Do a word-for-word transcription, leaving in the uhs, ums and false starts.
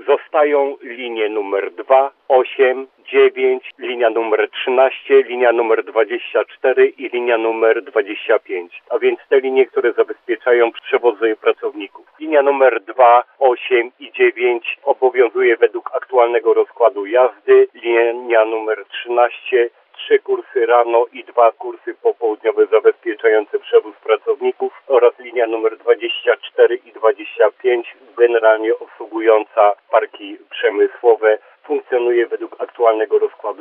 Zostają linie numer dwa, osiem, dziewięć, linia numer trzynaście, linia numer dwadzieścia cztery i linia numer dwadzieścia pięć, a więc te linie, które zabezpieczają przewozy pracowników. Linia numer dwa, osiem i dziewięć obowiązuje według aktualnego rozkładu jazdy. Linia numer trzynaście, trzy kursy rano i dwa kursy popołudniowe zabezpieczające przewóz pracowników oraz linia numer dwadzieścia cztery i dwadzieścia pięć generalnie obsługująca parki przemysłowe funkcjonuje według aktualnego rozkładu